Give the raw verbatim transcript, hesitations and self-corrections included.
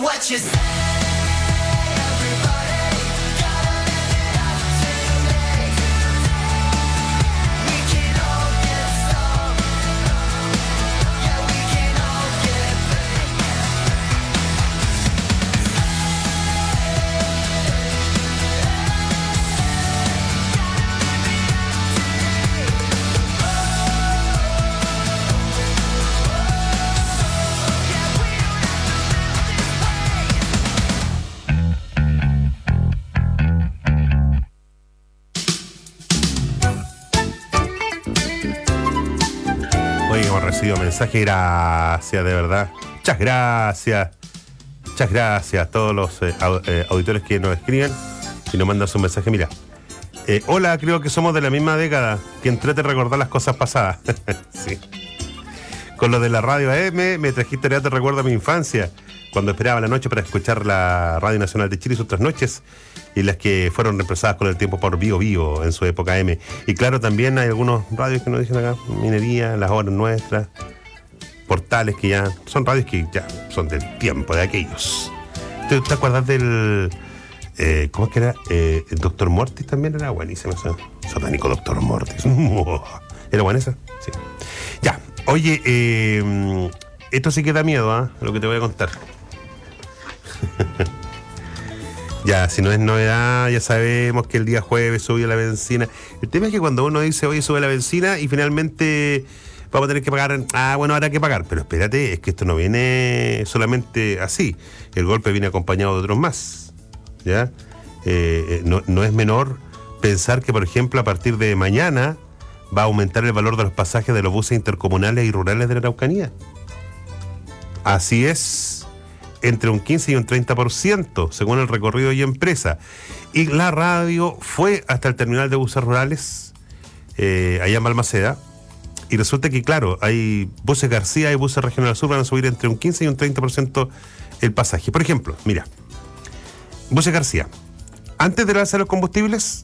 what you say. Recibido mensaje, gracias, de verdad. Muchas gracias. Muchas gracias a todos los eh, eh, auditores que nos escriben y nos mandan su mensaje. Mira, eh, hola, creo que somos de la misma década. Quien trate de recordar las cosas pasadas. Sí. Con lo de la radio A M, me trajiste ya te recuerdo a mi infancia, cuando esperaba la noche para escuchar la Radio Nacional de Chile y sus otras noches, y las que fueron reemplazadas con el tiempo por Bio Bio en su época M. Y claro, también hay algunos radios que nos dicen acá, Minería, Las Horas Nuestras, Portales, que ya son radios que ya son del tiempo de aquellos. ¿Te, te acuerdas del... Eh, ¿Cómo es que era? Eh, el Doctor Mortis también era buenísimo, ese satánico Doctor Mortis. ¿Era buena esa? Sí. Ya, oye, eh, esto sí que da miedo, ¿eh? Lo que te voy a contar. Ya, si no es novedad, ya sabemos que el día jueves subió la benzina. El tema es que cuando uno dice, oye, sube la benzina y finalmente vamos a tener que pagar, ah, bueno, habrá que pagar. Pero espérate, es que esto no viene solamente así. El golpe viene acompañado de otros más. ¿Ya? Eh, no, no es menor pensar que, por ejemplo, a partir de mañana va a aumentar el valor de los pasajes de los buses intercomunales y rurales de la Araucanía. Así es. Entre un quince y un treinta por ciento, según el recorrido y empresa. Y la radio fue hasta el terminal de buses rurales, eh, allá en Balmaceda, y resulta que, claro, hay buses García y buses Regional Sur van a subir entre un quince y un treinta por ciento el pasaje. Por ejemplo, mira, buses García, antes del alza de los combustibles,